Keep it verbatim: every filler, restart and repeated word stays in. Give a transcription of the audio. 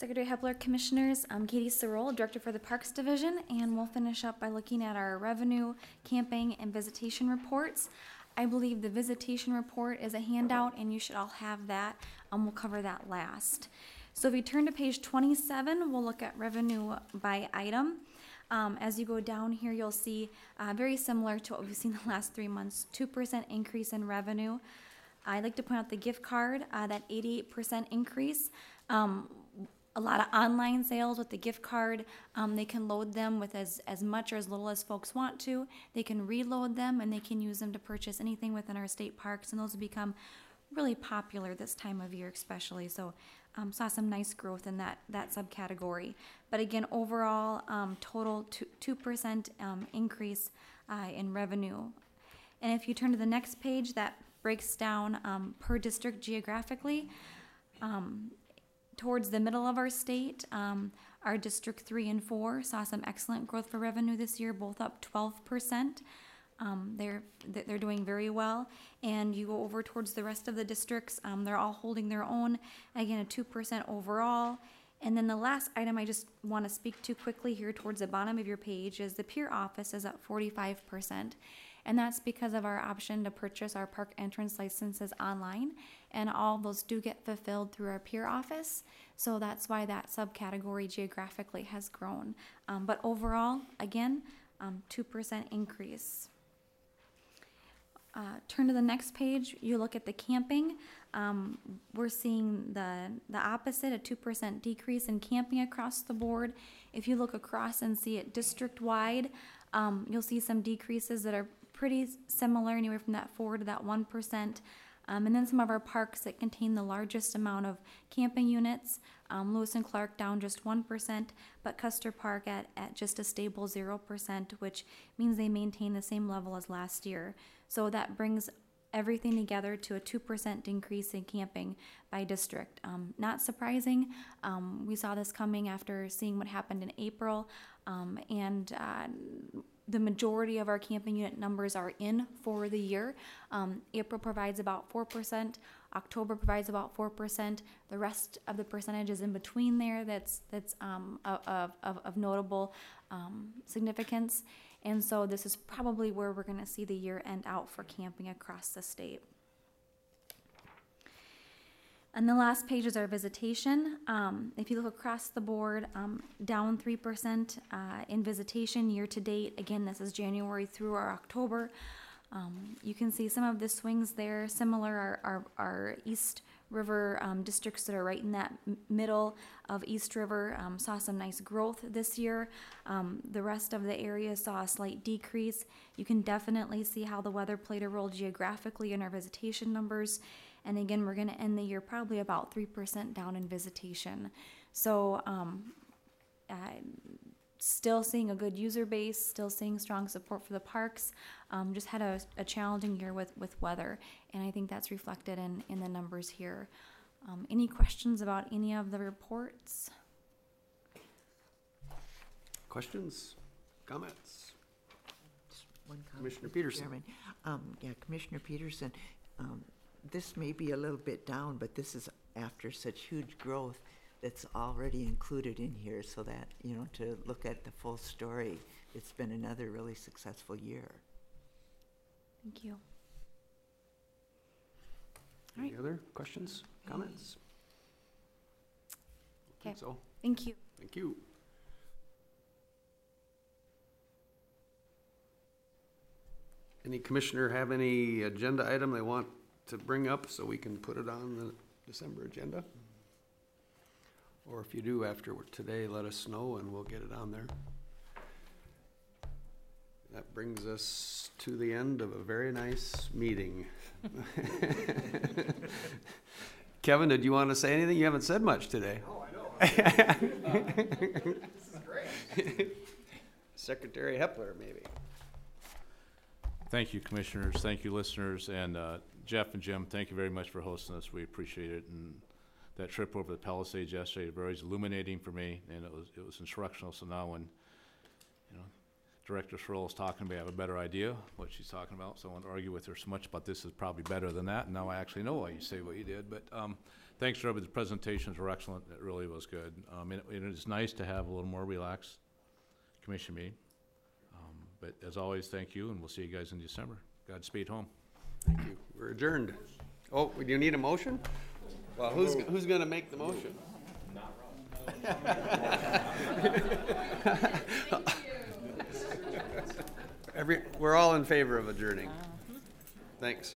Secretary Hepler, Commissioners, I'm Katie Sorrell, Director for the Parks Division, and we'll finish up by looking at our revenue, camping, and visitation reports. I believe the visitation report is a handout, and you should all have that. Um, we'll cover that last. So if you turn to page twenty-seven, we'll look at revenue by item. Um, as you go down here, you'll see uh, very similar to what we've seen the last three months, two percent increase in revenue. I'd like to point out the gift card, uh, that eighty-eight percent increase. Um, a lot of online sales with the gift card. Um, they can load them with as, as much or as little as folks want to. They can reload them, and they can use them to purchase anything within our state parks, and those have become really popular this time of year especially. So um, saw some nice growth in that, that subcategory. But again, overall, um, total two, two percent um, increase uh, in revenue. And if you turn to the next page, that breaks down um, per district geographically. Um, towards the middle of our state, um, our District three and four saw some excellent growth for revenue this year, both up twelve percent. Um, they're, they're doing very well. And you go over towards the rest of the districts, um, they're all holding their own. Again, a two percent overall. And then the last item I just want to speak to quickly here towards the bottom of your page is the Pier office is up forty-five percent. And that's because of our option to purchase our park entrance licenses online, and all those do get fulfilled through our Pier office. So that's why that subcategory geographically has grown. Um, but overall, again, um, two percent increase. Uh, turn to the next page, you look at the camping. Um, we're seeing the, the opposite, a two percent decrease in camping across the board. If you look across and see it district-wide, um, you'll see some decreases that are pretty similar, anywhere from that four to that one percent. Um, and then some of our parks that contain the largest amount of camping units, um, Lewis and Clark down just one percent, but Custer Park at, at just a stable zero percent, which means they maintain the same level as last year. So that brings everything together to a two percent increase in camping by district. Um, not surprising. Um, we saw this coming after seeing what happened in April, um, and uh, the majority of our camping unit numbers are in for the year. Um, April provides about four percent. October provides about four percent. The rest of the percentage is in between there that's that's um, of, of, of notable um, significance. And so this is probably where we're going to see the year end out for camping across the state. And the last page is our visitation. Um, if you look across the board, um, down three percent uh, in visitation year to date. Again, this is January through our October. Um, you can see some of the swings there. Similar, our, our, our East River um, districts that are right in that m- middle of East River um, saw some nice growth this year. Um, the rest of the area saw a slight decrease. You can definitely see how the weather played a role geographically in our visitation numbers. And again, we're going to end the year probably about three percent down in visitation. So um, uh, still seeing a good user base, still seeing strong support for the parks. Um, just had a, a challenging year with, with weather, and I think that's reflected in, in the numbers here. Um, any questions about any of the reports? Questions? Comments? Just one comment, Commissioner Mister Peterson. Chairman. Um, yeah, Commissioner Peterson, um, this may be a little bit down, but this is after such huge growth that's already included in here, so that, you know, to look at the full story, it's been another really successful year. Thank you. Any Right. other questions, comments? I think Okay. So, Thank you. thank you. Any commissioner have any agenda item they want to bring up so we can put it on the December agenda? Or if you do after today, let us know and we'll get it on there. That brings us to the end of a very nice meeting. Kevin, did you want to say anything? You haven't said much today. Oh, I know. This is great. Secretary Hepler, maybe. Thank you, commissioners. Thank you, listeners. And uh, Jeff and Jim, thank you very much for hosting us. We appreciate it. And that trip over the Palisades yesterday was very illuminating for me, and it was it was instructional. So now when, you know, Director Sherrill is talking to me, I have a better idea what she's talking about. So I won't argue with her so much, but this is probably better than that. And now I actually know why you say what you did. But um, thanks, Trevor. The presentations were excellent. It really was good. Um, and it, it is nice to have a little more relaxed commission meeting. Um, but as always, thank you, and we'll see you guys in December. Godspeed home. Thank you. We're adjourned. Oh, do you need a motion? Well, who's, who's gonna make the motion? Every, we're all in favor of adjourning. Thanks.